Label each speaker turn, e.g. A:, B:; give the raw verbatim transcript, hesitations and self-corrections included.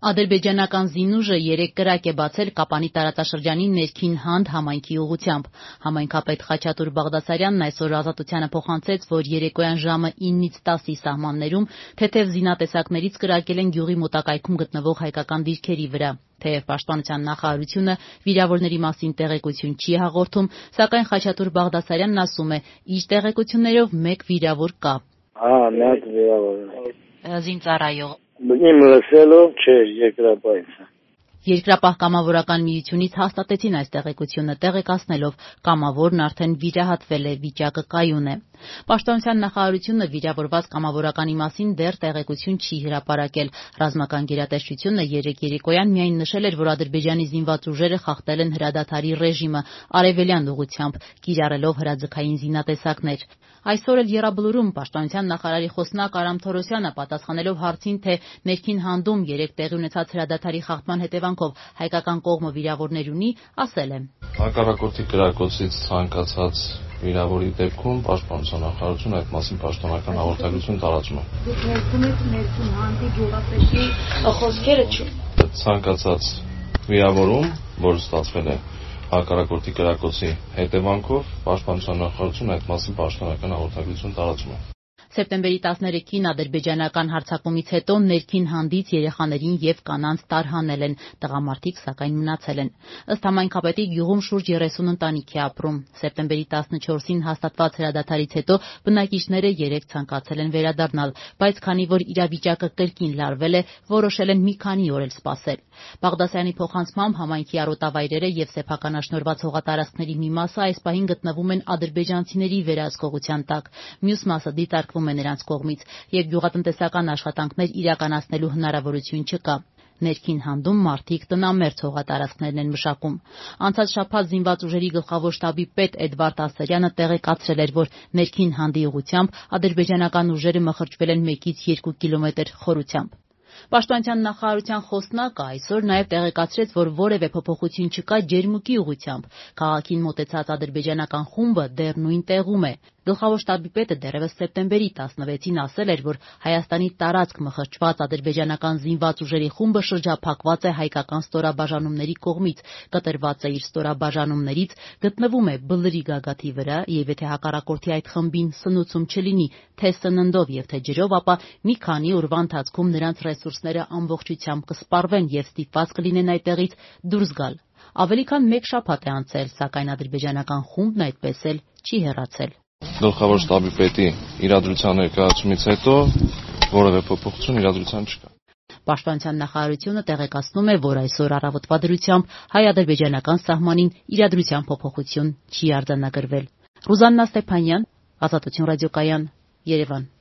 A: Ադրբեջանական զինուժը երեկ կրակ է բացել Կապանի տարածաշրջանի ներքին Հանդ համայնքի ուղղությամբ։ Համայնքապետ Խաչատուր Բաղդասարյանն այսօր Ազատությանը փոխանցեց, որ երեկոյան ժամը իննից տասի սահմաններում թեթև զինատեսակներից կրակել են գյուղի մոտակայքում գտնվող հայկական դիրքերի վրա։ Թեև Պաշտպանության նախարարությունը վիրավորների մասին տեղեկություն չի հաղորդում, սակայն Խաչատուր Բաղդասարյանն ասում է, իր տեղեկություններով մեկ վիրավոր կա։
B: Հա, մի հատ վիրավոր է։
A: Զինծառայող։
B: Իմ լսելով չէ, երկրապահից։
A: Երկրապահ կամավորական միությունից հաստատեցին այս տեղեկությունը, տեղեկացնելով կամավորն արդեն վիրահատվել է, վիճակը կայուն է։ Պաշտպանության նախարարությունը վիրավորված կամավորականի մասին դեռ տեղեկություն չի հրապարակել։ Ռազմական գերատեսչությունը երեկ երեկոյան միայն նշել էր, որ Ադրբեջանի զինված ուժերը խախտել են հրադադարի ռեժիմը արևելյան ուղղությամբ, կիրառելով հրաձգային զինատեսակներ։ Այսօր էլ Եռաբլուրում Պաշտպանության նախարարի խոսնակ Արամ Թորոսյանը պատասխանելով հարցին, թե ներքին Հանդում երեկ տեղի ունեցած հրադադարի խախտման հետևանքով հայկական կողմը վիրավորներ ունի, ասել է.
C: Հակառակորդի կրակոցից ցանկացած վիրավորի դեպքում Պաշտպանության նախարարությունը այդ մասին պաշտոնական հաղորդագրություն տարածում է։
D: Դուք ներկում եք ներքին Հանդի գյուղապետի խոսքերը չէ։
C: Ցանկացած վիրավորում, որ ստացվել է հակառակորդի կրակոցի հետևանքով Պաշտպանության նախարարությունը այդ մասին պաշտոնական հաղորդագրություն տարածում է։
A: Սեպտեմբերի տասներեքին ադրբեջանական հարձակումից հետո ներքին Հանդից երեխաներին եւ կանանց տարհանել են, տղամարդիկ սակայն մնացել են։ Ըստ համայնքապետի գյուղում շուրջ երեսուն ընտանիք է ապրում։ Սեպտեմբերի տասնչորսին հաստատված հրադադարից հետո բնակիչները երեք ցանկացել են վերադառնալ, բայց քանի որ իրավիճակը կրկին լարվել է, որոշել են մի քանի օր էլ սպասել։ Բաղդասարյանի փոխանցմամբ համայնքի արոտավայրերը եւ սեփականաշնորհված հողատարածքների մի մասը այս պահին գտնվում են ադրբեջանցիների վերահսկողության տակ, մյուս մասը դիտարկվում է նրանց կողմից, եւ գյուղատնտեսական աշխատանքներ իրականացնելու հնարավորություն չկա։ Ներքին Հանդում մարդիկ տնամերձ հողատարածքներն են մշակում։ Անցած շաբաթ զինված ուժերի գլխավոր շտաբի պետ Էդվարդ Ասարյանը տեղեկացրել էր, որ ներքին Հանդի ուղղությամբ ադրբեջանական ուժերը մխրճվել են մեկից երկու կիլոմետր խորությամբ։ Պաշտպանության նախարարության խոսնակը այսօր նաև տեղեկացրեց, որ որևէ փոփոխություն չկա Ջերմուկի ուղղությամբ։ Քաղաքին մոտեցած ադրբեջանական խումբը դեռ նույն տեղում է։ Գլխավոր շտաբի պետը դեռևս սեպտեմբերի տասնվեցին ասել էր, որ Հայաստանի տարածք մխրճված ադրբեջանական զինված ուժերի խումբը շրջափակված է հայկական ստորաբաժանումների կողմից, կտրված է իր ստորաբաժանումներից, գտնվում է Բլրի գագաթի վրա եւ եթե հակառակորդի այդ խմբին սնուցում չլինի թե սննդով եւ թե ջրով, ապա մի քանի օրվա ընթացքում նրանց ռեսուրսները ամբողջությամբ կսպառվեն եւ ստիպված կլինեն այդտեղից դուրս գալ։ Ավելի քան մեկ շաբաթ է անցել, սակայն ադրբեջանական խումբն այդպես էլ չի հեռացել։
C: Գլխավոր շտաբի պետի իրադրության ներկայացումից հետո որևէ փոփոխություն իրադրության չկա։
A: Պաշտպանության նախարարությունը տեղեկացնում է, որ այսօր առավոտվա դրությամբ հայ-ադրբեջանական սահմանին իրադրության փոփոխություն չի արձանագրվել։ Ռուզաննա Ստեփանյան, Ազատություն ռադիոկայան, Երևան։